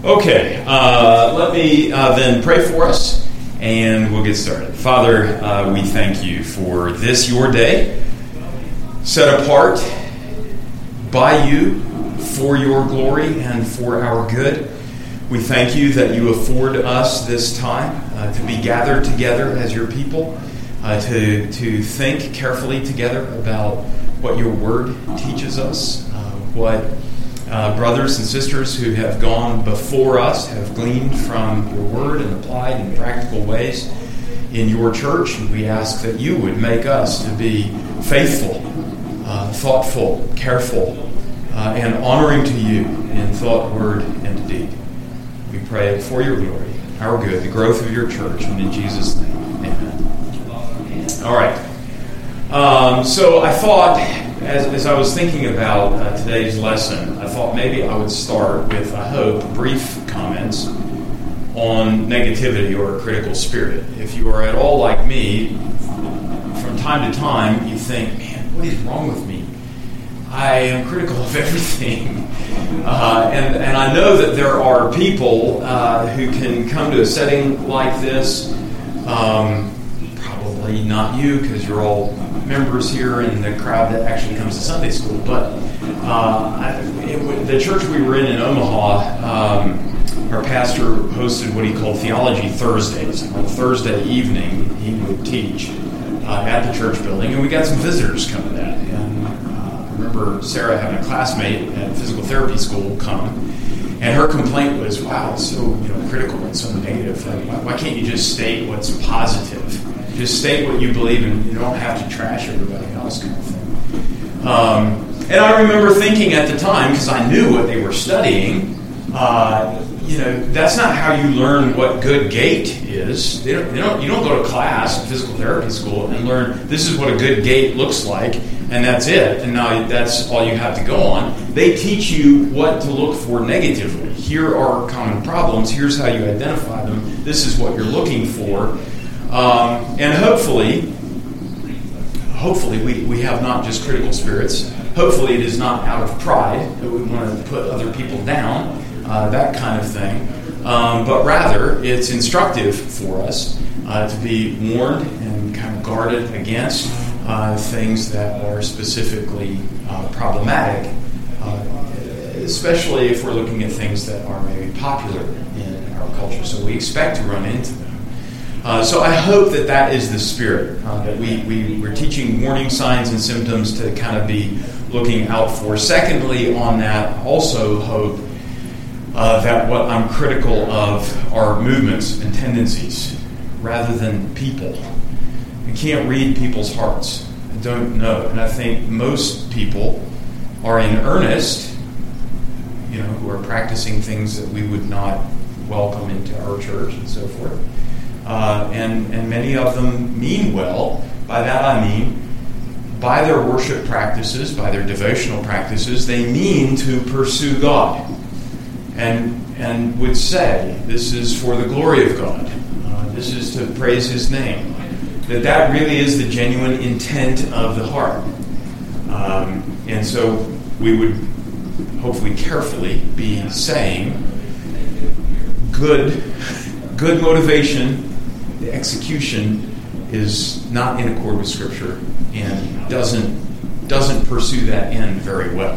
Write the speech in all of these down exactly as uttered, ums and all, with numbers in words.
Okay, uh, let me uh, then pray for us, and we'll get started. Father, uh, we thank you for this, your day, set apart by you for your glory and for our good. We thank you that you afford us this time uh, to be gathered together as your people, uh, to, to think carefully together about what your word teaches us, uh, what Uh, brothers and sisters who have gone before us have gleaned from your word and applied in practical ways in your church. And we ask that you would make us to be faithful, uh, thoughtful, careful, uh, and honoring to you in thought, word, and deed. We pray for your glory, our good, the growth of your church, and in Jesus' name, amen. All right. Um, so I thought, as, as I was thinking about uh, today's lesson, I thought maybe I would start with, I hope, brief comments on negativity or a critical spirit. If you are at all like me, from time to time you think, man, what is wrong with me? I am critical of everything. Uh, and, and I know that there are people uh, who can come to a setting like this. Um, probably not you, because you're all members here in the crowd that actually comes to Sunday school, but uh, I, it, the church we were in in Omaha, um, our pastor hosted what he called Theology Thursdays. On Thursday evening, he would teach uh, at the church building, and we got some visitors come to that. And uh, I remember Sarah having a classmate at physical therapy school come, and her complaint was, "Wow, it's so you know critical and so negative. Like, why, why can't you just state what's positive? Just state what you believe in. You don't have to trash everybody else," kind of thing. Um, and I remember thinking at the time, because I knew what they were studying, uh, you know, that's not how you learn what good gait is. They don't, they don't, you don't go to class in physical therapy school and learn this is what a good gait looks like, and that's it. And now that's all you have to go on. They teach you what to look for negatively. Here are common problems. Here's how you identify them. This is what you're looking for. Um, and hopefully, hopefully we, we have not just critical spirits. Hopefully it is not out of pride that we want to put other people down, uh, that kind of thing. Um, but rather, it's instructive for us uh, to be warned and kind of guarded against uh, things that are specifically uh, problematic, uh, especially if we're looking at things that are maybe popular in our culture. So we expect to run into them. Uh, so I hope that that is the spirit, uh, that we, we, we're teaching warning signs and symptoms to kind of be looking out for. Secondly, on that, also hope uh, that what I'm critical of are movements and tendencies rather than people. I can't read people's hearts. I don't know. And I think most people are in earnest, you know, who are practicing things that we would not welcome into our church and so forth. Uh, and, and many of them mean well. By that I mean, by their worship practices, by their devotional practices, they mean to pursue God. And, and would say, this is for the glory of God. Uh, this is to praise His name. That that really is the genuine intent of the heart. Um, and so we would hopefully carefully be saying, good, good motivation, the execution is not in accord with Scripture and doesn't doesn't pursue that end very well.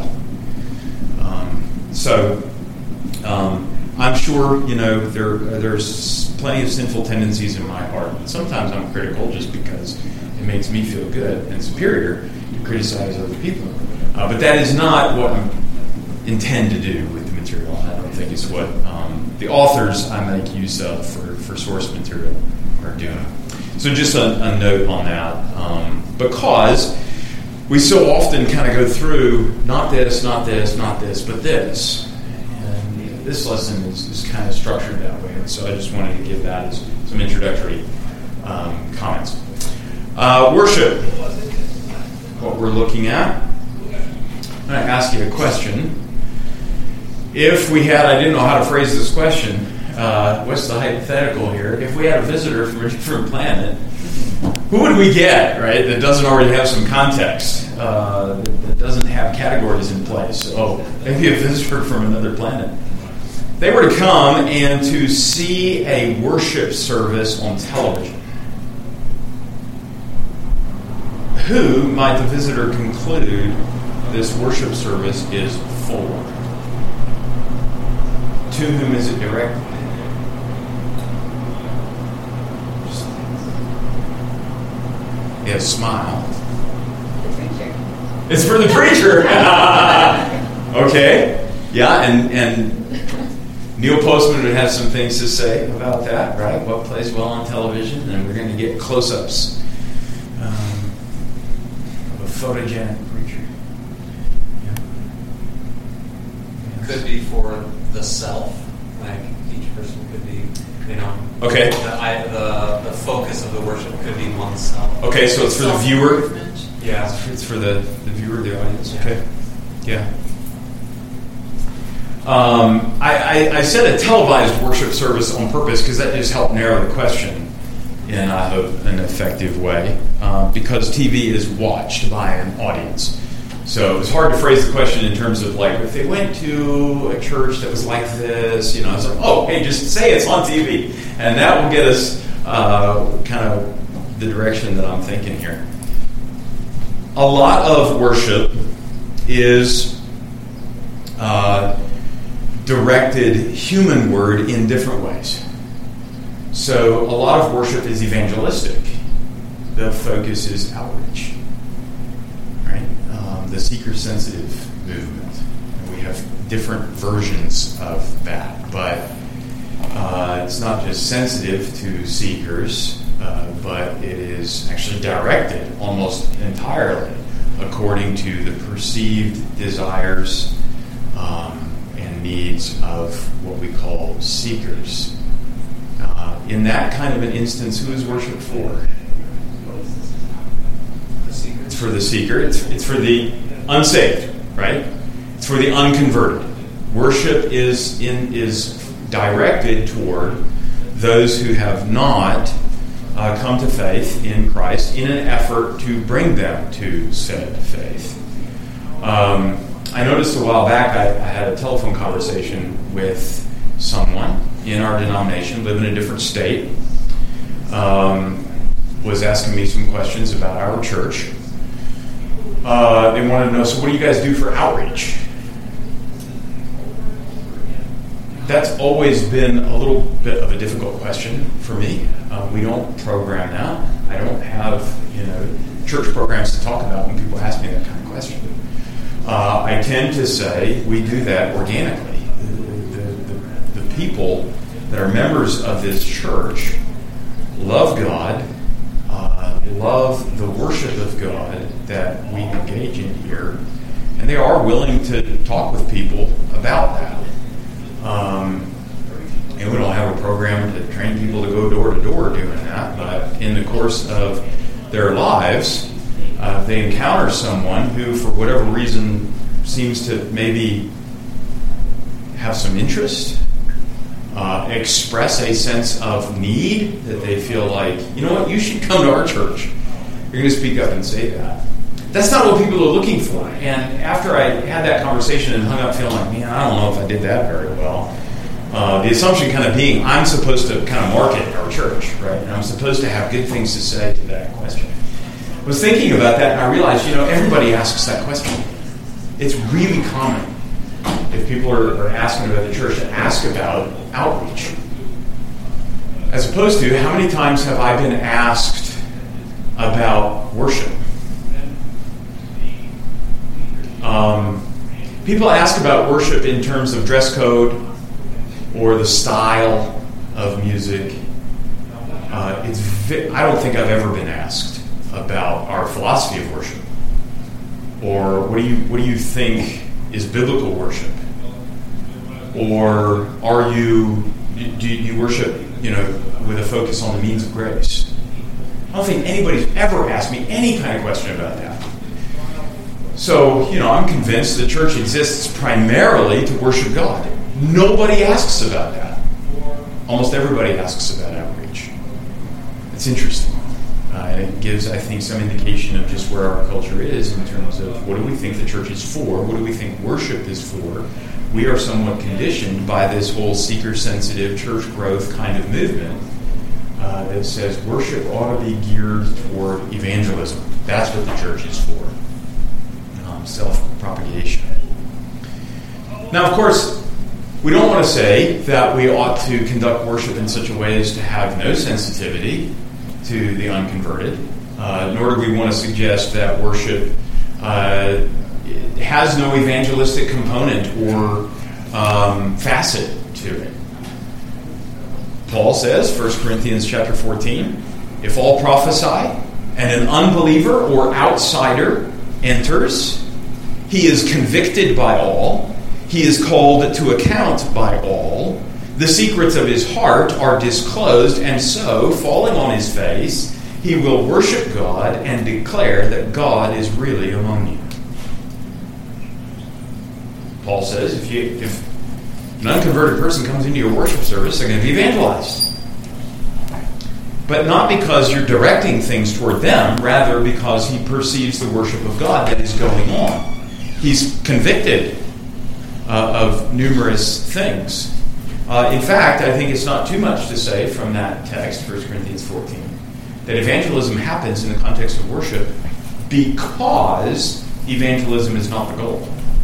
Um, so um, I'm sure you know there there's plenty of sinful tendencies in my heart. Sometimes I'm critical just because it makes me feel good and superior to criticize other people. Uh, but that is not what I intend to do with the material. I don't think it's what um, the authors I make use of for, for source material are doing. So just a, a note on that, um, because we so often kind of go through not this, not this, not this, but this. And this lesson is, is kind of structured that way. And so I just wanted to give that as some introductory um, comments. Uh, worship, what we're looking at. I'm going to ask you a question. If we had, I didn't know how to phrase this question, uh, what's the hypothetical here? If we had a visitor from a different planet, who would we get, right, that doesn't already have some context, uh, that, that doesn't have categories in place? Oh, maybe a visitor from another planet. they were to come and to see a worship service on television, who might the visitor conclude this worship service is for? To whom is it directed? Yeah, smile. The preacher. It's for the preacher. Okay. Yeah, and, and Neil Postman would have some things to say about that, right? What plays well on television, and we're going to get close-ups um, of a photogenic preacher. Yeah. Could be for the self, like each person could be, you know. Okay. The, I, the the focus of the worship could be oneself. Okay, so it's for the viewer. Yeah. It's for the, the viewer, the audience. Okay. Yeah. Um, I, I, I said a televised worship service on purpose because that just helped narrow the question in, I hope, an effective way. Uh, because T V is watched by an audience. So it's hard to phrase the question in terms of, like, if they went to a church that was like this, you know, it's like, oh, hey, just say it's on T V. And that will get us uh, kind of the direction that I'm thinking here. A lot of worship is uh, directed humanward in different ways. So a lot of worship is evangelistic. The focus is outreach. The seeker-sensitive movement. And we have different versions of that, but uh, it's not just sensitive to seekers, uh, but it is actually directed almost entirely according to the perceived desires um, and needs of what we call seekers. Uh, in that kind of an instance, who is worship for? It's for the seeker. It's, it's for the unsaved, right? It's for the unconverted. Worship is in is directed toward those who have not uh, come to faith in Christ in an effort to bring them to said faith. Um, I noticed a while back I, I had a telephone conversation with someone in our denomination, live in a different state, um, was asking me some questions about our church. Uh, they wanted to know, so what do you guys do for outreach? That's always been a little bit of a difficult question for me. Uh, we don't program that. I don't have, you know, church programs to talk about when people ask me that kind of question. Uh, I tend to say we do that organically. The, the, the, the people that are members of this church love God, uh, love the worship of God that we engage in here, and they are willing to talk with people about that. Um, and we don't have a program to train people to go door to door doing that, but in the course of their lives, uh, they encounter someone who, for whatever reason, seems to maybe have some interest, uh, express a sense of need that they feel like, you know what, you should come to our church. You're going to speak up and say that. That's not what people are looking for. And after I had that conversation and hung up feeling like, man, I don't know if I did that very well. Uh, the assumption kind of being, I'm supposed to kind of market our church, right? And I'm supposed to have good things to say to that question. I was thinking about that and I realized, you know, everybody asks that question. It's really common if people are, are asking about the church to ask about outreach. As opposed to, how many times have I been asked about worship? Um, people ask about worship in terms of dress code or the style of music. Uh, it's vi- I don't think I've ever been asked about our philosophy of worship, or what do you what do you think is biblical worship, or are you do you worship you know with a focus on the means of grace? I don't think anybody's ever asked me any kind of question about that. So, you know, I'm convinced the church exists primarily to worship God. Nobody asks about that. Almost everybody asks about outreach. It's interesting. Uh, and it gives, I think, some indication of just where our culture is in terms of what do we think the church is for, what do we think worship is for. We are somewhat conditioned by this whole seeker-sensitive church growth kind of movement uh, that says worship ought to be geared toward evangelism. That's what the church is for, um, self-propagation. Now, of course, we don't want to say that we ought to conduct worship in such a way as to have no sensitivity to the unconverted, uh, nor do we want to suggest that worship uh, has no evangelistic component or um, facet to it. Paul says, First Corinthians chapter fourteen, if all prophesy and an unbeliever or outsider enters, he is convicted by all, he is called to account by all, the secrets of his heart are disclosed, and so, falling on his face, he will worship God and declare that God is really among you. Paul says, if, you, if an unconverted person comes into your worship service, they're going to be evangelized. But not because you're directing things toward them, rather because he perceives the worship of God that is going on. He's convicted uh, of numerous things. Uh, in fact, I think it's not too much to say from that text, First Corinthians fourteen, that evangelism happens in the context of worship because evangelism is not the goal.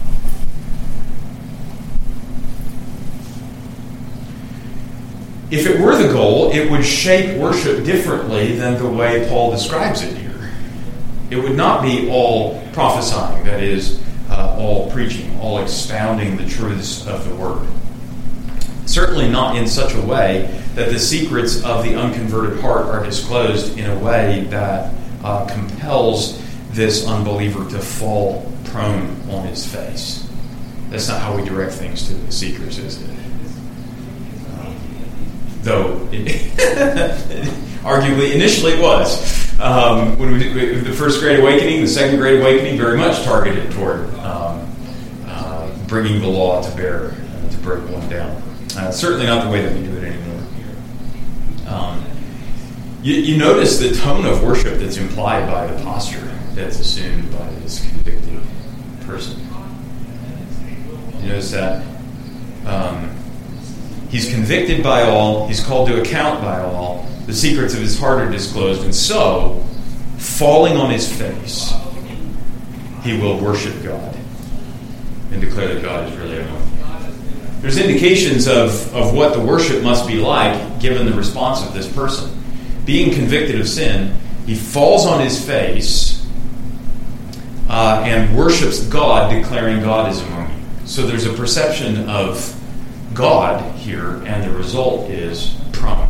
If it were the goal, it would shape worship differently than the way Paul describes it here. It would not be all prophesying, that is, uh, all preaching, all expounding the truths of the Word. Certainly not in such a way that the secrets of the unconverted heart are disclosed in a way that uh, compels this unbeliever to fall prone on his face. That's not how we direct things to the seekers, is it? Um, though, it arguably, initially it was. Um, when we, the first Great Awakening, the second Great Awakening, very much targeted toward um, uh, bringing the law to bear, uh, to break one down. Uh, certainly not the way that we do it anymore. Um, you, you notice the tone of worship that's implied by the posture that's assumed by this convicted person. You notice that um, he's convicted by all, he's called to account by all, the secrets of his heart are disclosed, and so, falling on his face, he will worship God and declare that God is really among him. There's indications of, of what the worship must be like given the response of this person. Being convicted of sin, he falls on his face uh, and worships God, declaring God is among you. So there's a perception of God here, and the result is prone.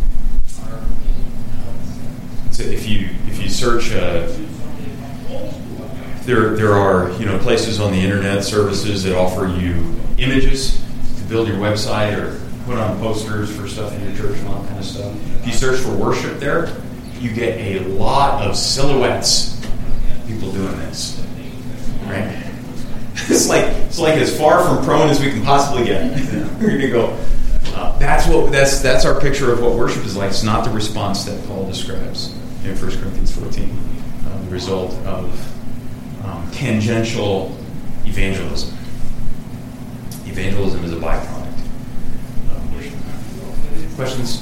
So if you if you search, uh, there there are you know places on the internet, services that offer you images build your website or put on posters for stuff in your church and all that kind of stuff. If you search for worship there, you get a lot of silhouettes. People doing this, right? It's like it's like as far from prone as we can possibly get. We're gonna go. Uh, that's what that's that's our picture of what worship is like. It's not the response that Paul describes in First Corinthians fourteen. Uh, the result of um, tangential evangelism. Evangelism is a byproduct of worship. Questions?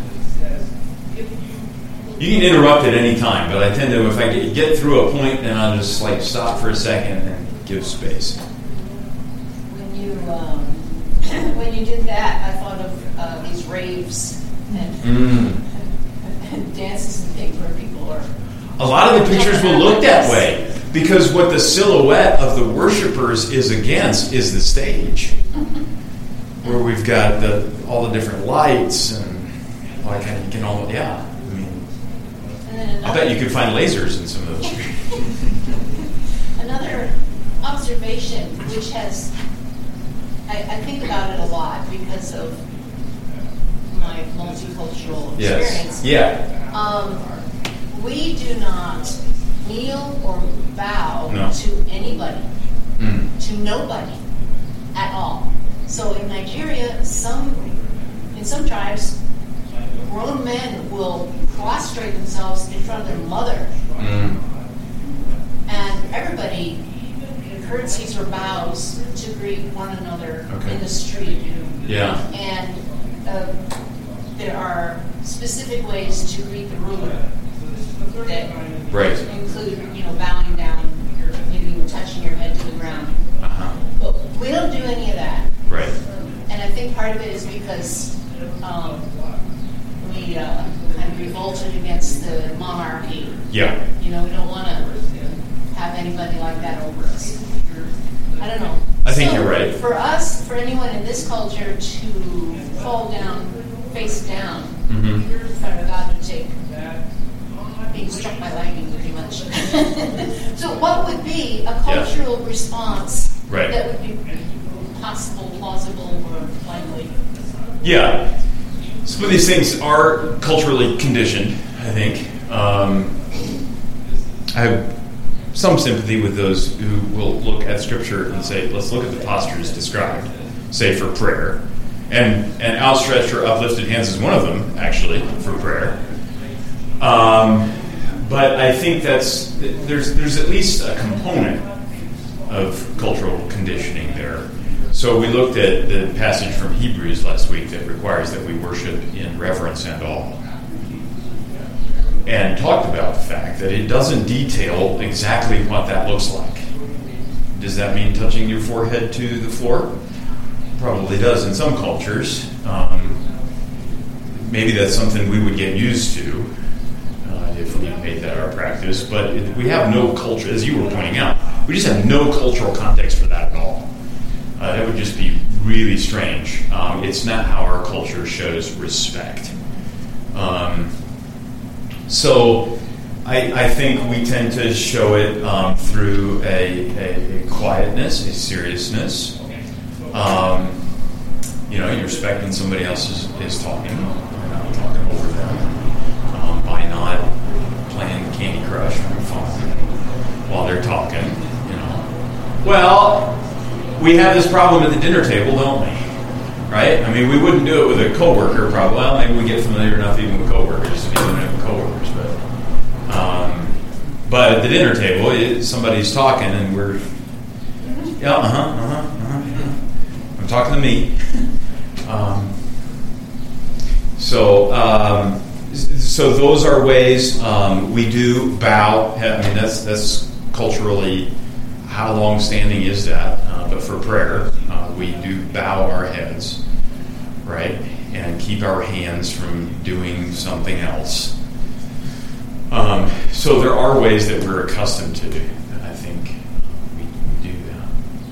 You can interrupt at any time, but I tend to, if I get, get through a point, then I'll just like stop for a second and give space. When you um, when you did that, I thought of uh, these raves and, Mm. and dances and things where people are. A lot of the pictures will look that way. Because what the silhouette of the worshipers is against is the stage, where we've got the all the different lights and like you can all yeah. I mean, I bet you could find lasers in some of those. Another observation, which has I, I think about it a lot because of my multicultural experience. Yes. Yeah. Um, we do not kneel or bow no. to anybody, mm. to nobody at all. So in Nigeria, some in some tribes, grown men will prostrate themselves in front of their mother. Mm. And everybody curtsies or bows to greet one another Okay. in the street. Yeah. And uh, there are specific ways to greet the ruler that Right. include, you know, bowing down, maybe touching your head to the ground. Uh-huh. But we don't do any of that. Right. And I think part of it is because um, we uh, kind of revolted against the monarchy. Yeah. You know, we don't want to have anybody like that over us. I don't know. I think So, you're right. For us, for anyone in this culture to fall down, face down, Mm-hmm. for God to take being struck by lightning pretty much. So what would be a cultural response Right. that would be possible, plausible, or likely? Yeah. Some of these things are culturally conditioned, I think. Um, I have some sympathy with those who will look at Scripture and say, let's look at the postures described, say for prayer. And, and outstretched or uplifted hands is one of them, actually, for prayer. Um, but I think that's there's there's at least a component of cultural conditioning there. So we looked at the passage from Hebrews last week that requires that we worship in reverence and awe, and talked about the fact that it doesn't detail exactly what that looks like. Does that mean touching your forehead to the floor? Probably does in some cultures. Um, maybe that's something we would get used to uh, if we made that our practice. But it, we have no culture, as you were pointing out, we just have no cultural context for that at all. Uh, that would just be really strange. Um, it's not how our culture shows respect. Um, so I, I think we tend to show it um, through a, a, a quietness, a seriousness. Um, you know, you're respecting somebody else is, is talking. You're not talking over them um, by not playing Candy Crush on your phone while they're talking. You know, well, we have this problem at the dinner table, don't we? Right? I mean, we wouldn't do it with a coworker, probably. Well, maybe we get familiar enough even with coworkers to be doing it with coworkers, but um, but at the dinner table, it, somebody's talking, and we're yeah, uh huh, uh huh. Talking to me. Um, so, um, so those are ways um, we do bow. I mean, that's that's culturally how long standing is that? Uh, but for prayer, uh, we do bow our heads, right, and keep our hands from doing something else. Um, so there are ways that we're accustomed to. I think we do that.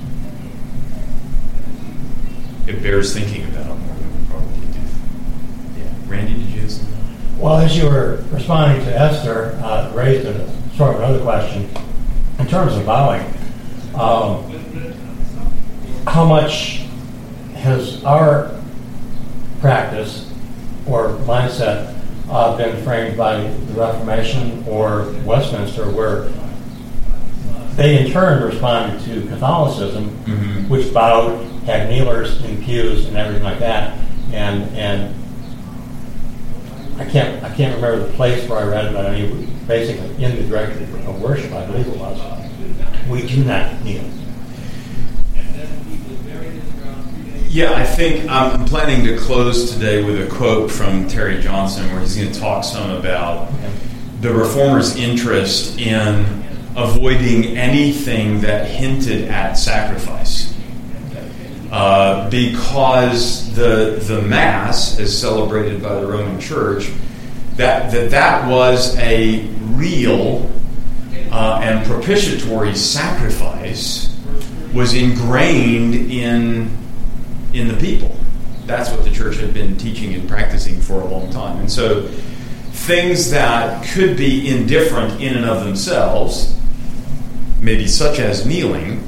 It bears thinking about more than we probably do. Yeah. Randy, did you have something? Well, as you were responding to Esther, uh, raised a, sort of another question. In terms of bowing, um, how much has our practice or mindset uh, been framed by the Reformation or Westminster, where they in turn responded to Catholicism, Mm-hmm. which bowed, had kneelers in pews and everything like that, and and I can't I can't remember the place where I read it, but I mean basically in the directory of worship, I believe it was. We do not kneel. Yeah, I think I'm planning to close today with a quote from Terry Johnson, where he's going to talk some about the Reformers' interest in avoiding anything that hinted at sacrifice. Uh, because the the Mass, as celebrated by the Roman Church, that that, that was a real uh, and propitiatory sacrifice was ingrained in in the people. That's what the Church had been teaching and practicing for a long time. And so things that could be indifferent in and of themselves, maybe such as kneeling,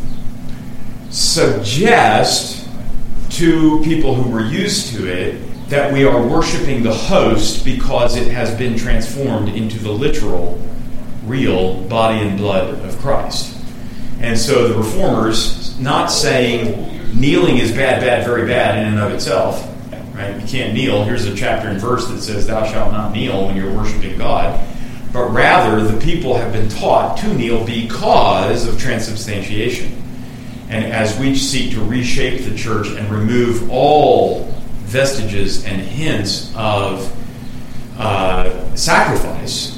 suggest to people who were used to it that we are worshiping the host because it has been transformed into the literal, real body and blood of Christ. And so the Reformers, not saying kneeling is bad, bad, very bad in and of itself, right? You can't kneel. Here's a chapter and verse that says, thou shalt not kneel when you're worshiping God. But rather, the people have been taught to kneel because of transubstantiation. And as we seek to reshape the church and remove all vestiges and hints of uh, sacrifice,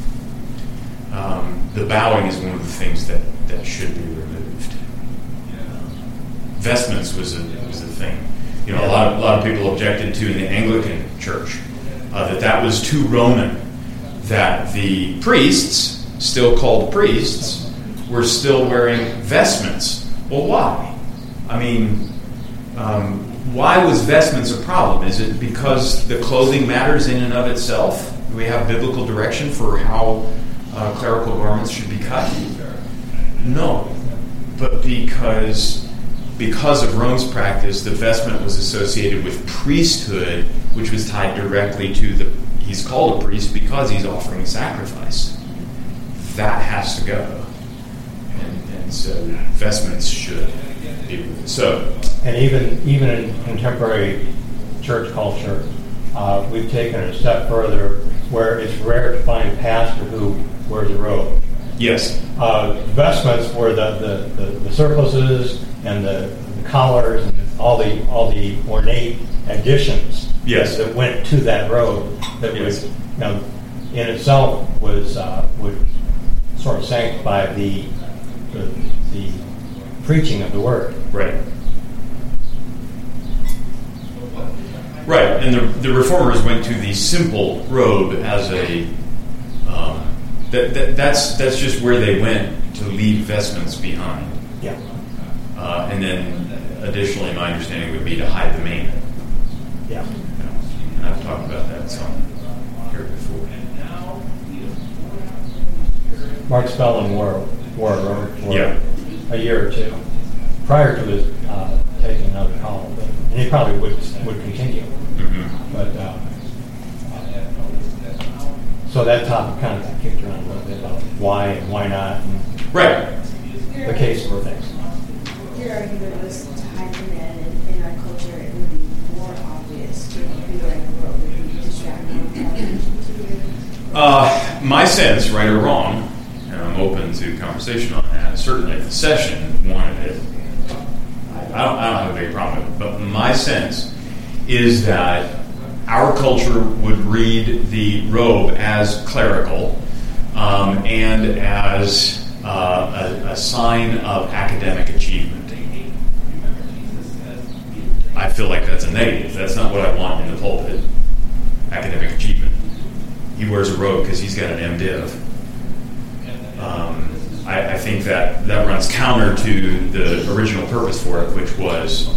um, the bowing is one of the things that, that should be removed. Um, vestments was a was a thing. You know, a lot of a lot of people objected to in the Anglican Church uh, that that was too Roman. That the priests, still called priests, were still wearing vestments. Well, why? I mean, um, why was vestments a problem? Is it because the clothing matters in and of itself? Do we have biblical direction for how uh, clerical garments should be cut? No. But because, because of Rome's practice, the vestment was associated with priesthood, which was tied directly to the he's called a priest because he's offering sacrifice. That has to go. And, and so vestments should be removed. So, and even even in contemporary church culture, uh, we've taken it a step further where it's rare to find a pastor who wears a robe. Yes. Uh, vestments were the, the, the, the surplices and the, the collars and all the all the ornate additions. Yes. That went to that robe that yes. was, you know, in itself was uh, would sort of sanctify the, the the preaching of the word. Right. Right, and the the reformers went to the simple robe as a um, that, that that's that's just where they went to leave vestments behind. Yeah. Uh, and then additionally, my understanding would be to hide the man. Yeah. And I've talked about that some here before. Mark Spellman wore, wore a robe for Yeah. a year or two prior to his uh, taking another call, but, and he probably would would continue. Mm-hmm. But uh, so that topic kind of got kicked around a little bit about why and why not, and Right. the case for things. Your argument was to hide the man, and in our culture it would be more obvious to be wearing a robe, would be distracting. Uh, my sense, right or wrong, and I'm open to conversation on that. Certainly, if the session wanted it, I don't, I don't have a big problem with it. But my sense is that our culture would read the robe as clerical um, and as uh, a, a sign of academic achievement. I feel like that's a negative. That's not what I want in the pulpit. Academic achievement. He wears a robe because he's got an MDiv. Um, I, I think that that runs counter to the original purpose for it, which was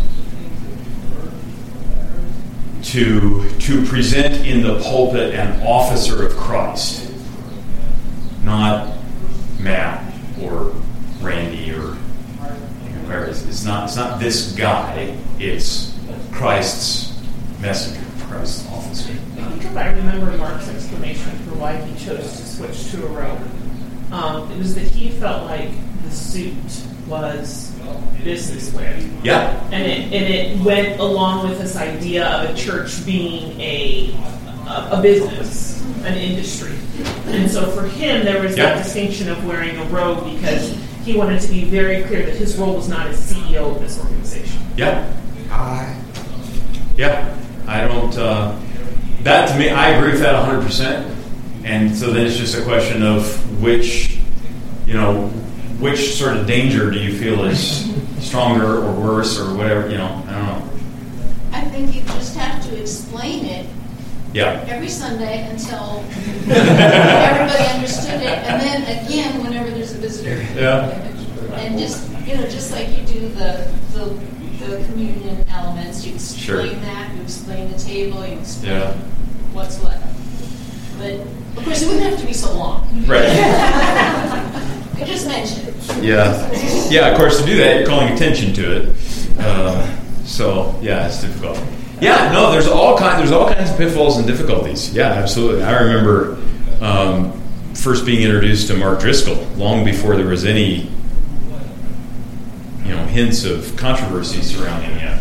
to to present in the pulpit an officer of Christ, not Matt or Randy or whoever. It's, it's not it's not this guy. It's Christ's messenger, Christ's officer. I think if I remember Mark's explanation for why he chose to switch to a robe, um, it was that he felt like the suit was business wear. Yeah. And it, and it went along with this idea of a church being a, a, a business, an industry. And so for him, there was yeah. that distinction of wearing a robe because he wanted to be very clear that his role was not as C E O of this organization. Yeah. I, yeah. I don't... Uh, that, to me, I agree with that one hundred percent. And so then it's just a question of which, you know, which sort of danger do you feel is stronger or worse or whatever, you know, I don't know. I think you just have to explain it Yeah. every Sunday until everybody understood it, and then again whenever there's a visitor. Yeah. And just, you know, just like you do the the, the communion elements, you explain Sure. that, you explain the table, you explain Yeah. what's what. But of course, it wouldn't have to be so long. Right. You just mentioned it. Yeah. Yeah, of course, to do that, you're calling attention to it. Uh, so, yeah, it's difficult. Yeah, no, there's all kinds, there's all kinds of pitfalls and difficulties. Yeah, absolutely. I remember um, first being introduced to Mark Driscoll long before there was any, you know, hints of controversy surrounding him.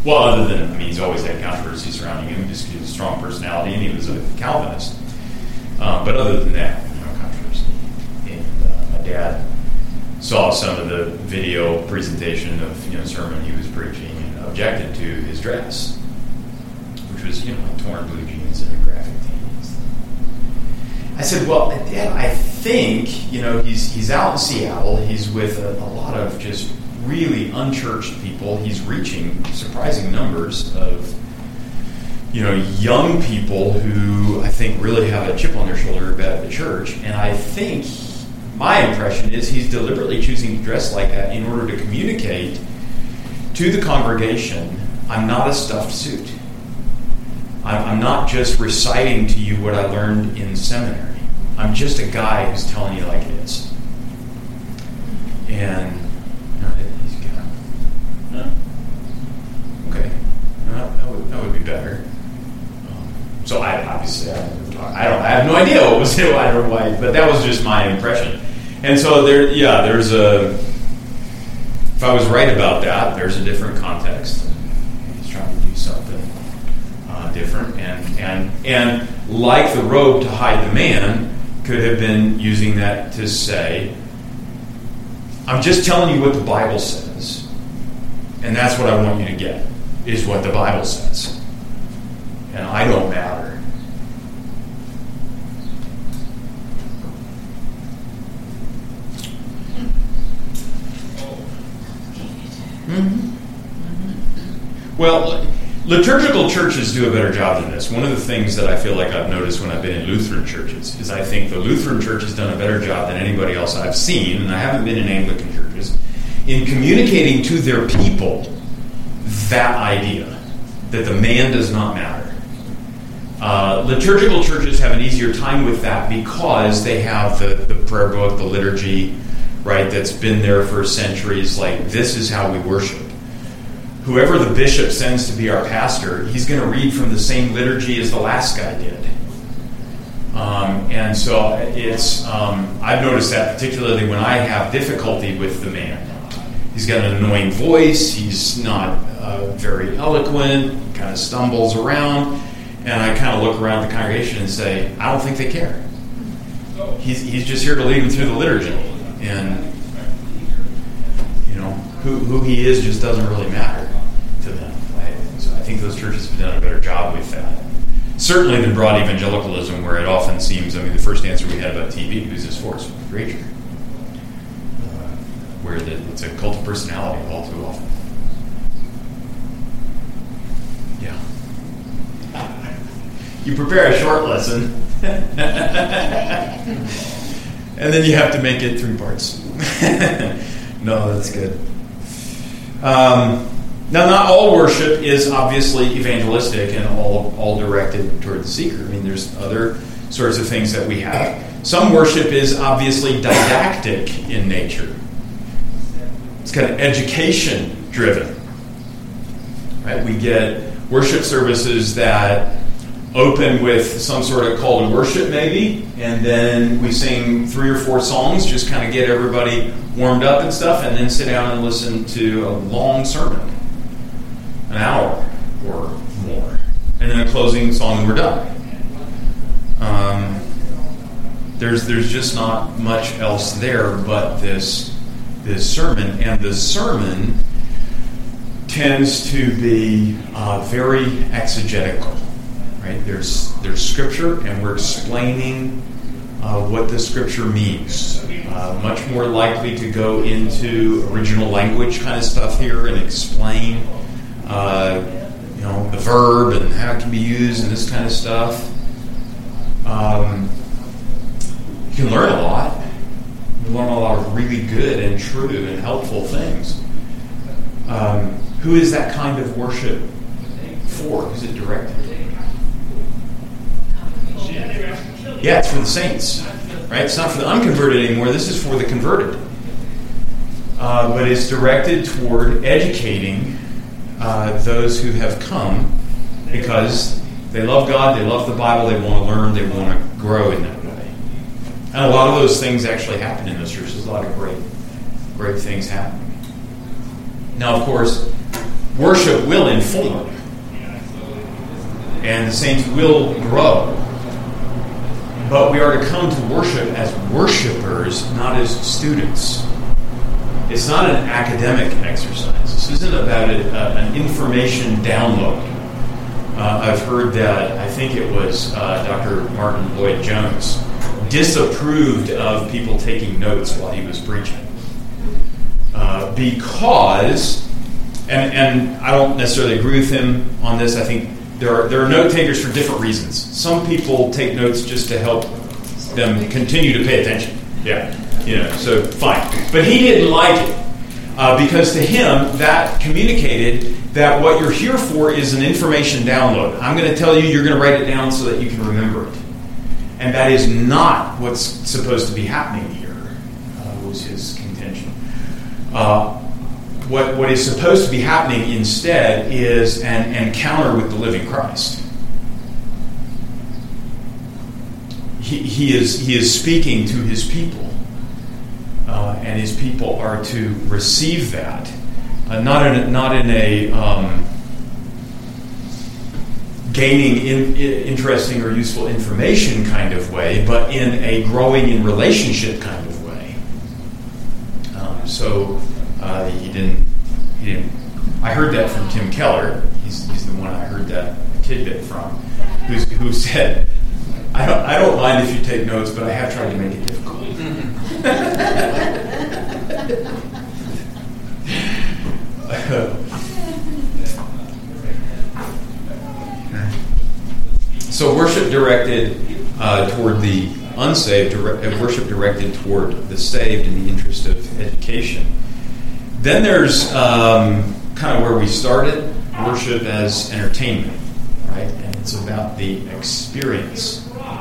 Well, other than, I mean, he's always had controversy surrounding him just because he has a strong personality and he was a Calvinist. Uh, but other than that, no controversy. And uh, my dad saw some of the video presentation of, you know, sermon he was preaching and objected to his dress, which was, you know, like torn blue jeans and a graphic tee. I said, well, Dad, I think, you know, he's he's out in Seattle. He's with a, a lot of just really unchurched people. He's reaching surprising numbers of, you know, young people who I think really have a chip on their shoulder about the church. And I think my impression is he's deliberately choosing to dress like that in order to communicate to the congregation, I'm not a stuffed suit. I'm not just reciting to you what I learned in seminary. I'm just a guy who's telling you like it is. And you know, he's kind of, no, okay, no, that would that would be better. Um, so I obviously I don't, talk, I don't I have no idea what was it, I don't know why, but that was just my impression. And so there, yeah, there's a. If I was right about that, there's a different context. He's trying to do something different, and and and like the robe to hide the man, could have been using that to say, I'm just telling you what the Bible says, and that's what I want you to get, is what the Bible says, and I don't matter. Mm-hmm. Well, liturgical churches do a better job than this. One of the things that I feel like I've noticed when I've been in Lutheran churches is I think the Lutheran church has done a better job than anybody else I've seen, and I haven't been in Anglican churches, in communicating to their people that idea, that the man does not matter. Uh, liturgical churches have an easier time with that because they have the, the prayer book, the liturgy, right, that's been there for centuries, like this is how we worship. Whoever the bishop sends to be our pastor, he's going to read from the same liturgy as the last guy did. Um, and so it's, um, I've noticed that particularly when I have difficulty with the man. He's got an annoying voice, he's not uh, very eloquent, kind of stumbles around, and I kind of look around the congregation and say, I don't think they care. He's, he's just here to lead them through the liturgy. And, you know, who, who he is just doesn't really matter to them. Right? So I think those churches have done a better job with that. Certainly than broad evangelicalism, where it often seems, I mean, the first answer we had about T V, who's this for? It's the preacher. Uh, where the, it's a cult of personality all too often. Yeah. You prepare a short lesson, and then you have to make it three parts. No, that's good. Um, now, not all worship is obviously evangelistic and all all directed toward the seeker. I mean, there's other sorts of things that we have. Some worship is obviously didactic in nature. It's kind of education driven. Right? We get worship services that open with some sort of call to worship maybe, and then we sing three or four songs, just kind of get everybody warmed up and stuff, and then sit down and listen to a long sermon, an hour or more, and then a closing song and we're done. Um, there's there's just not much else there but this this sermon, and the sermon tends to be uh, very exegetical. Right? There's there's scripture, and we're explaining uh, what the scripture means. Uh, much more likely to go into original language kind of stuff here and explain, uh, you know, the verb and how it can be used and this kind of stuff. Um, you can learn a lot. You can learn a lot of really good and true and helpful things. Um, who is that kind of worship for? Who's it directed? Yeah, it's for the saints, right? It's not for the unconverted anymore. This is for the converted. Uh, but it's directed toward educating uh, those who have come because they love God, they love the Bible, they want to learn, they want to grow in that way. And a lot of those things actually happen in those churches. A lot of great, great things happen. Now, of course, worship will inform, and the saints will grow. But we are to come to worship as worshipers, not as students. It's not an academic exercise. This isn't about a, uh, an information download. Uh, I've heard that, I think it was uh, Doctor Martin Lloyd-Jones disapproved of people taking notes while he was preaching. Uh, because, and, and I don't necessarily agree with him on this, I think there are, there are note takers for different reasons. Some people take notes just to help them continue to pay attention. Yeah, you know, so fine. But he didn't like it uh, because to him that communicated that what you're here for is an information download. I'm going to tell you, you're going to write it down so that you can remember it. And that is not what's supposed to be happening here, uh, was his contention. Uh, what, what is supposed to be happening instead is an encounter with the living Christ. He, he is he is speaking to his people, uh, and his people are to receive that, uh, not in a, not in a um, gaining in, in interesting or useful information kind of way, but in a growing in relationship kind of way. Um, so uh, he didn't he didn't. I heard that from Tim Keller. He's, he's the one I heard that tidbit from, who's, who said, I don't, I don't mind if you take notes, but I have tried to make it difficult. So worship directed uh, toward the unsaved, dire- worship directed toward the saved in the interest of education. Then there's um, kind of where we started, worship as entertainment, right? And it's about the experience.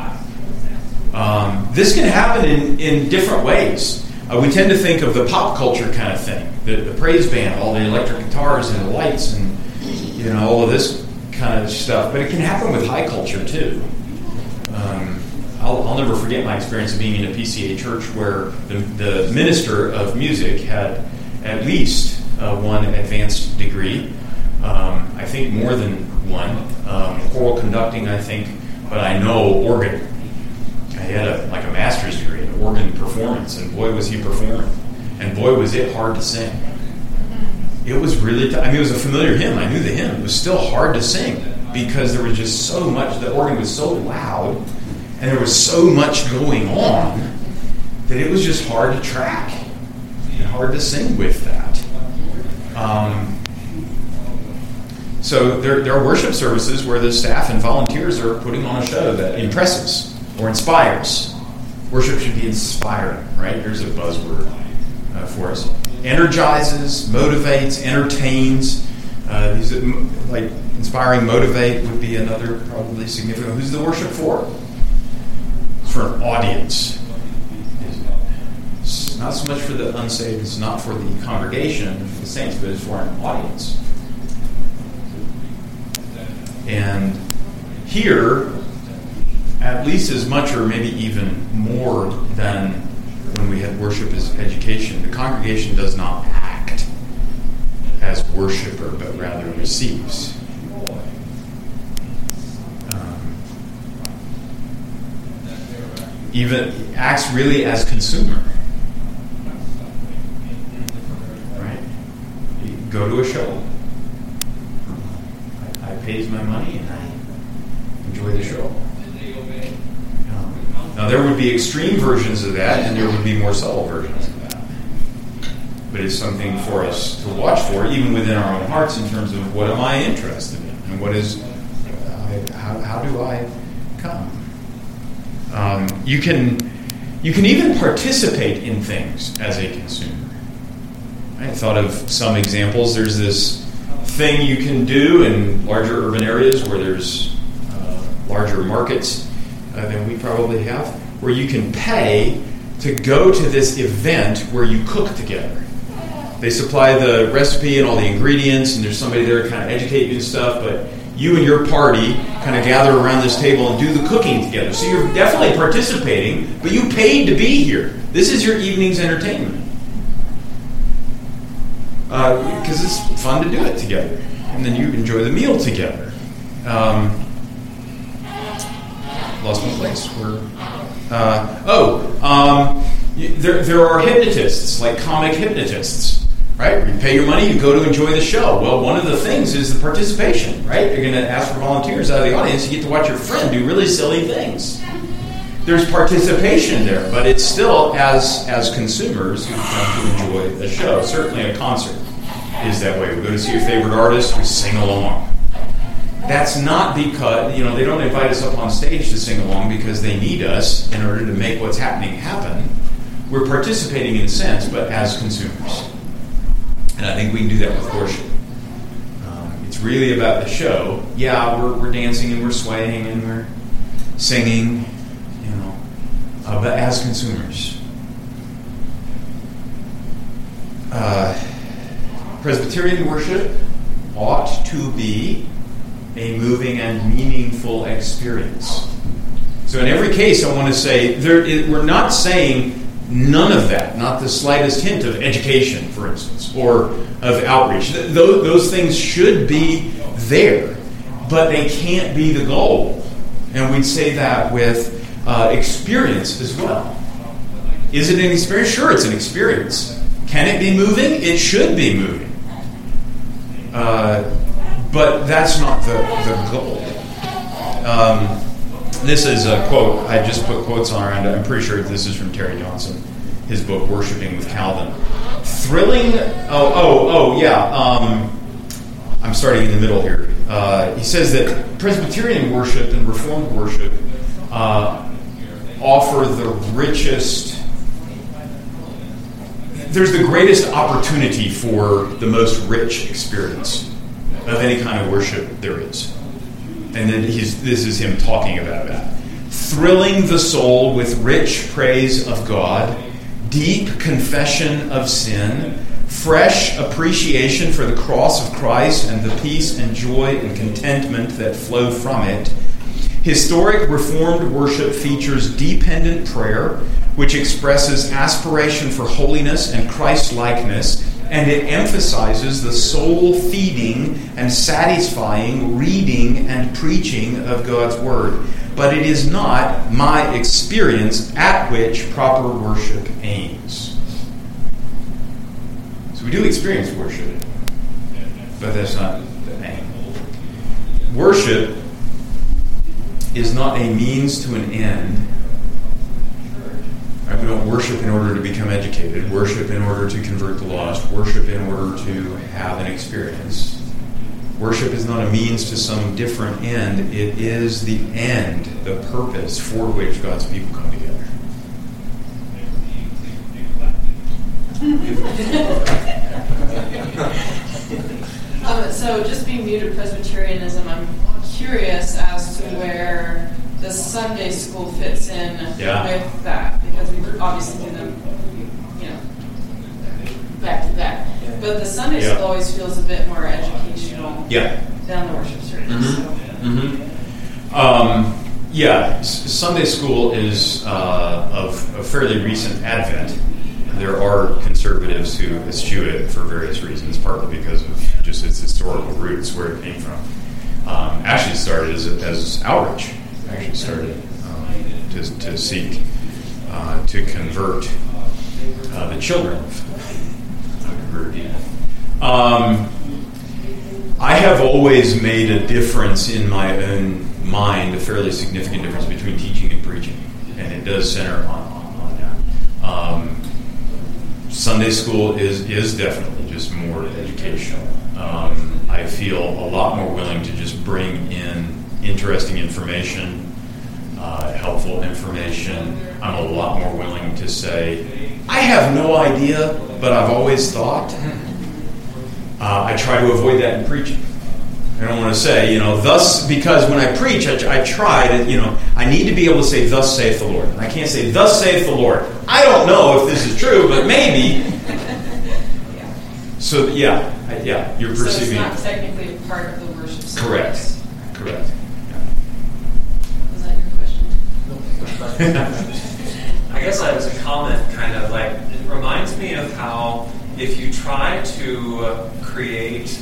Um, this can happen in, in different ways. Uh, we tend to think of the pop culture kind of thing, the, the praise band, all the electric guitars and the lights and, you know, all of this kind of stuff. But it can happen with high culture too. Um, I'll, I'll never forget my experience of being in a P C A church where the, the minister of music had at least uh, one advanced degree. Um, I think more than one. Um, choral conducting, I think, but I know organ. He had a, like a master's degree in organ performance, and boy was he performing. And boy was it hard to sing. It was really, t- I mean, it was a familiar hymn. I knew the hymn. It was still hard to sing because there was just so much, the organ was so loud, and there was so much going on that it was just hard to track and hard to sing with that. Um, so there, there are worship services where the staff and volunteers are putting on a show that impresses or inspires. Worship should be inspiring, right? Here's a buzzword uh, for us. Energizes, motivates, entertains. Uh, these are, like inspiring, motivate would be another probably significant. Who's the worship for? It's for an audience. It's not so much for the unsaved. It's not for the congregation, for the saints, but it's for an audience. And here, at least as much or maybe even more than when we had worship as education, the congregation does not act as worshiper, but rather receives. Um, even acts really as consumer. Right? You go to a show. I, I pays my money and I enjoy the show. Now, there would be extreme versions of that, and there would be more subtle versions of that. But it's something for us to watch for, even within our own hearts, in terms of what am I interested in, and what is, uh, how, how do I come? Um, you can, you can even participate in things as a consumer. I thought of some examples. There's this thing you can do in larger urban areas where there's uh, larger markets Uh, than we probably have, where you can pay to go to this event where you cook together. They supply the recipe and all the ingredients, and there's somebody there to kind of educate you and stuff, but you and your party kind of gather around this table and do the cooking together. So you're definitely participating, but you paid to be here. This is your evening's entertainment. Because uh, it's fun to do it together. and then you enjoy the meal together. Um, lost my place. Where? Uh, oh, um, you, there there are hypnotists, like comic hypnotists, right? You pay your money, you go to enjoy the show. Well, one of the things is the participation, right? You're going to ask for volunteers out of the audience. You get to watch your friend do really silly things. There's participation there, but it's still as as consumers who come to enjoy a show. Certainly a concert is that way. We go to see your favorite artist, we sing along. That's not because, you know, they don't invite us up on stage to sing along because they need us in order to make what's happening happen. We're participating in a sense, but as consumers. And I think we can do that with worship. Um, it's really about the show. Yeah, we're, we're dancing and we're swaying and we're singing, you know, uh, but as consumers. Uh, Presbyterian worship ought to be a moving and meaningful experience. So in every case, I want to say, there is, we're not saying none of that, not the slightest hint of education, for instance, or of outreach. Th- those, those things should be there, but they can't be the goal. And we'd say that with uh, experience as well. Is it an experience? Sure, it's an experience. Can it be moving? It should be moving. Uh, but that's not the, the goal. Um, this is a quote. I just put quotes on around it. I'm pretty sure this is from Terry Johnson, his book, Worshipping with Calvin. Thrilling, oh, oh, oh, yeah. Um, I'm starting in the middle here. Uh, he says that Presbyterian worship and Reformed worship uh, offer the richest, there's the greatest opportunity for the most rich experience of any kind of worship there is. And then he's, this is him talking about that. Thrilling the soul with rich praise of God, deep confession of sin, fresh appreciation for the cross of Christ and the peace and joy and contentment that flow from it. Historic Reformed worship features dependent prayer, which expresses aspiration for holiness and Christ-likeness, and it emphasizes the soul-feeding and satisfying reading and preaching of God's Word. But it is not my experience at which proper worship aims. So we do experience worship, but that's not the aim. Worship is not a means to an end. Right? We don't worship in order to become educated, worship in order to convert the lost, worship in order to have an experience. Worship is not a means to some different end. It is the end, the purpose for which God's people come together. um, so just being new to Presbyterianism, I'm curious as to where the Sunday school fits in yeah. with that, because we obviously do them, you know, back to back. But the Sunday yeah. school always feels a bit more educational yeah. than the worship service. Mm-hmm. So. Mm-hmm. Um, yeah, S- Sunday school is uh, of a fairly recent advent. There are conservatives who eschew it for various reasons, partly because of just its historical roots, where it came from. Um, actually started as, as outreach. Actually started um, to, to seek uh, to convert uh, the children of unconverted people. Um, I have always made a difference in my own mind, a fairly significant difference between teaching and preaching, and it does center on, on, on that. Um, Sunday school is is definitely just more educational. Um, I feel a lot more willing to just bring in interesting information, uh, helpful information. I'm a lot more willing to say, I have no idea, but I've always thought. Uh, I try to avoid that in preaching. I don't want to say, you know, thus, because when I preach, I, I try to, you know, I need to be able to say, thus saith the Lord. And I can't say, thus saith the Lord. I don't know if this is true, but maybe. yeah. So, yeah, I, yeah, you're so perceiving. So it's not technically a part of the worship service. Correct. Correct. Yeah. Was that your question? I guess that was a comment, kind of like, it reminds me of how if you try to create or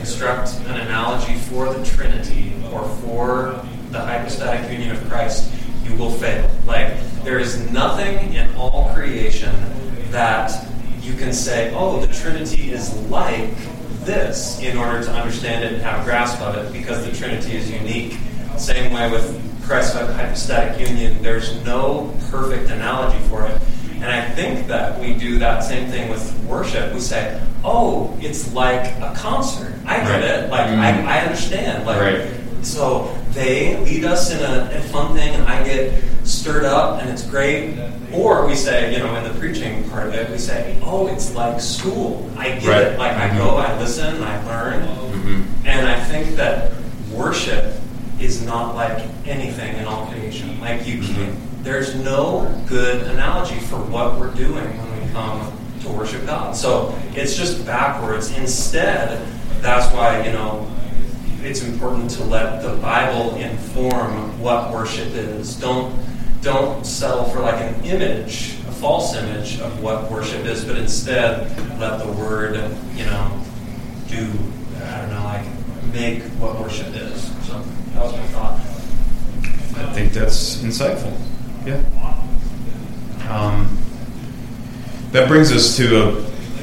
construct an analogy for the Trinity or for the hypostatic union of Christ, you will fail. Like, there is nothing in all creation that you can say, oh, the Trinity is like this in order to understand it and have a grasp of it, because the Trinity is unique. Same way with Christ's hypostatic union, there's no perfect analogy for it. And I think that we do that same thing with worship. We say, oh, it's like a concert. I get Right. it. Like, Mm. I, I understand. Like, Right. so they lead us in a, a fun thing, and I get stirred up, and it's great. Or we say, you know, in the preaching part of it, we say, oh, it's like school. I get Right. it. Like, I Mhm. go, I listen, I learn. Mm-hmm. And I think that worship is not like anything in all creation. Like, you can't, there's no good analogy for what we're doing when we come to worship God. So it's just backwards. Instead, that's why, you know, it's important to let the Bible inform what worship is. Don't don't settle for like an image, a false image of what worship is, but instead let the Word, you know, do, I don't know, like make what worship is. So that was my thought. I think that's insightful. Yeah. Um, that brings us to a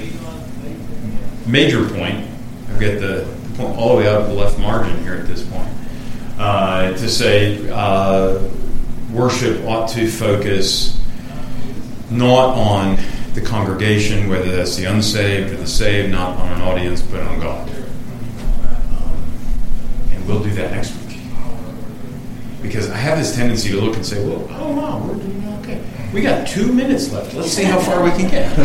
major point. I've got the point all the way out of the left margin here at this point. Uh, to say uh, worship ought to focus not on the congregation, whether that's the unsaved or the saved, not on an audience, but on God. Um, and we'll do that next week. Because I have this tendency to look and say, well, oh wow, we're doing okay. We got two minutes left. Let's see how far we can get.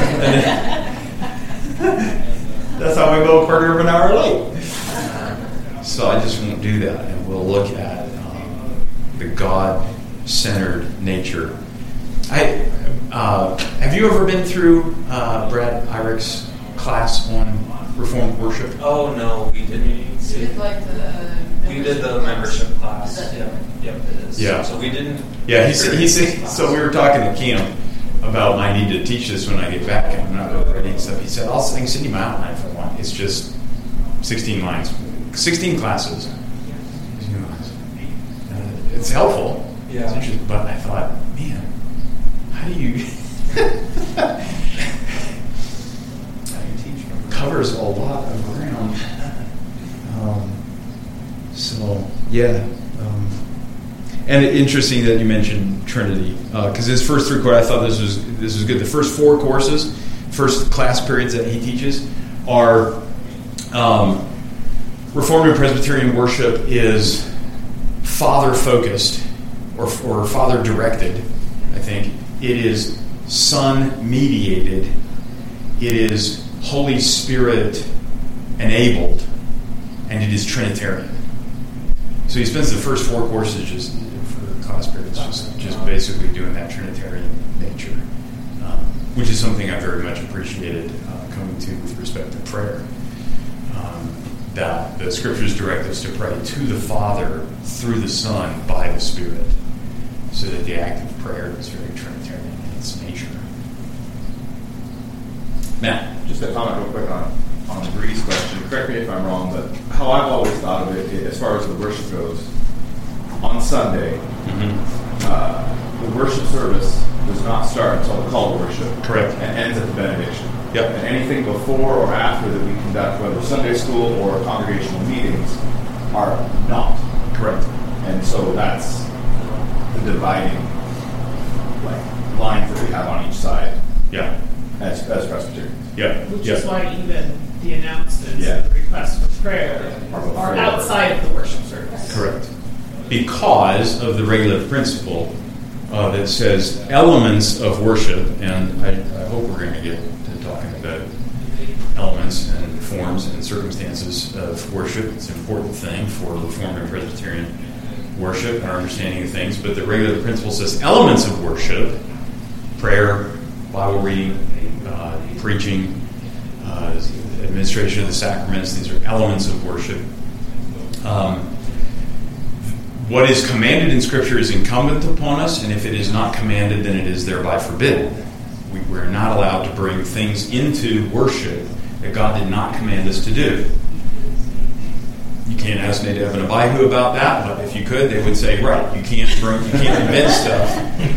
That's how we go a quarter of an hour late. So I just won't do that. And we'll look at um, the God-centered nature. I uh, have you ever been through uh, Brad Irick's class on Reformed worship? Oh no, we didn't. We did like the. We did the membership class. Is that Yep, yep, it is. Yeah. So we didn't. Yeah, he said, he said, so we were talking to Kim about I need to teach this when I get back, and I'm not really ready and stuff. He said, I'll I can send you my outline for one. It's just sixteen lines, sixteen classes. sixteen lines. Uh, it's helpful. Yeah. It's interesting, but I thought, man, how do you How do you teach them? covers a lot of ground. Um, so yeah. Um, And interesting that you mentioned Trinity, because uh, his first three courses, I thought this was this was good. The first four courses, first class periods that he teaches, are um, Reformed and Presbyterian worship is Father focused or or Father directed. I think it is Son mediated. It is Holy Spirit enabled, and it is Trinitarian. So he spends the first four courses just for class periods, just, just basically doing that Trinitarian nature, um, which is something I very much appreciated uh, coming to with respect to prayer. Um, that the Scriptures direct us to pray to the Father through the Son by the Spirit, so that the act of prayer is very Trinitarian in its nature. Matt? Just a comment real quick on, on Bree's question. Correct me if I'm wrong, but how I've always thought of it, as far as the worship goes, on Sunday, Mm-hmm. uh, the worship service does not start until the call to worship. Correct. And ends at the benediction. Yep. And anything before or after that we conduct, whether Sunday school or congregational meetings, are not. Correct. And so that's the dividing like lines that we have on each side Yeah. as, as Presbyterians. Yeah. Which yeah. is why even the announcements Yeah. and the requests for prayer Are before. are outside of the worship service. Correct. Because of the regulative principle uh, that says elements of worship, and I, I hope we're going to get to talking about elements and forms and circumstances of worship. It's an important thing for Reformed and Presbyterian worship and our understanding of things. But the regulative principle says elements of worship, prayer, Bible reading, uh, preaching, uh, administration of the sacraments. These are elements of worship. Um, What is commanded in Scripture is incumbent upon us, and if it is not commanded, then it is thereby forbidden. We, we're not allowed to bring things into worship that God did not command us to do. can't ask Nadab and Abihu about that, but if you could, they would say, right, you can't bring, you can't invent stuff.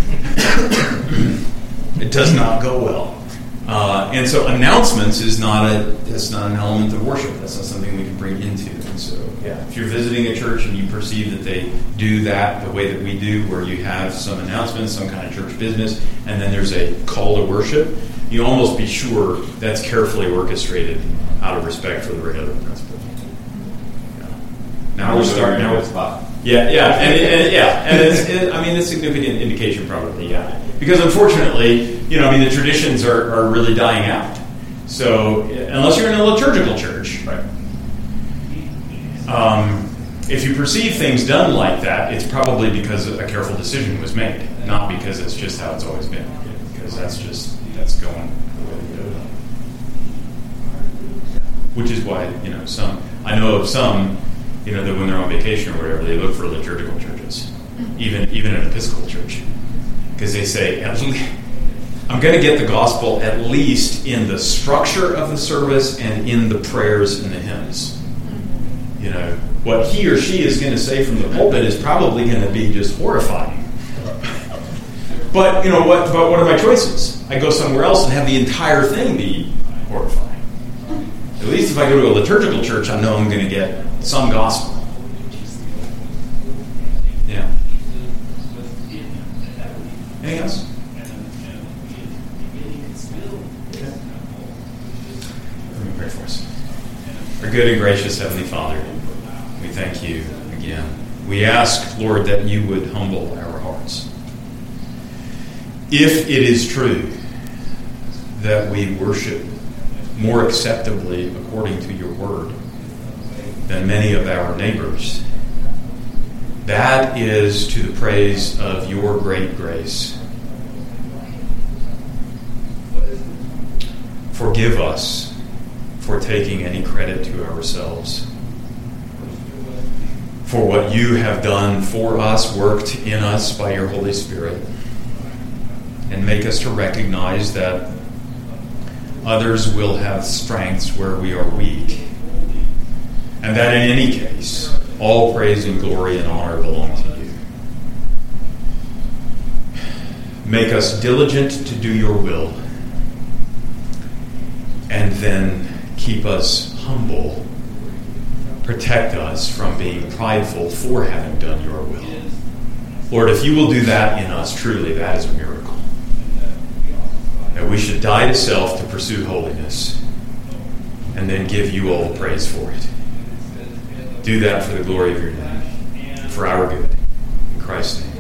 It does not go well. Uh, and so announcements is not a that's not an element of worship. That's not something we can bring into. And so, yeah, if you're visiting a church and you perceive that they do that the way that we do, where you have some announcements, some kind of church business, and then there's a call to worship, you almost be sure that's carefully orchestrated out of respect for the regular principle. Yeah. Now we're starting. Now it's spot. Yeah, yeah, and, and yeah, and it's, it, I mean, it's a significant indication, probably, yeah, because unfortunately, you know, I mean, the traditions are, are really dying out. So unless you're in a liturgical church, Right. um, if you perceive things done like that, it's probably because a careful decision was made, not because it's just how it's always been. Because that's just that's going the way we do it. Which is why, you know, some I know of some, you know, that when they're on vacation or whatever, they look for liturgical churches, even even an Episcopal church, because they say, at least, I'm going to get the gospel at least in the structure of the service and in the prayers and the hymns. You know, what he or she is going to say from the pulpit is probably going to be just horrifying. But, you know, what, but what are my choices? I go somewhere else and have the entire thing be horrifying. At least if I go to a liturgical church, I know I'm going to get some gospel. Yeah. Anything else? Okay. Let me pray for us. Our good and gracious Heavenly Father, we thank you again. We ask, Lord, that you would humble our hearts. If it is true that we worship more acceptably according to your word than many of our neighbors, that is to the praise of your great grace. Forgive us for taking any credit to ourselves, for what you have done for us, worked in us by your Holy Spirit, and make us to recognize that others will have strengths where we are weak, and that in any case, all praise and glory and honor belong to you. Make us diligent to do your will, and then keep us humble. Protect us from being prideful for having done your will. Lord, if you will do that in us, truly that is a miracle. That we should die to self to pursue holiness, and then give you all the praise for it. Do that for the glory of your name, for our good. In Christ's name.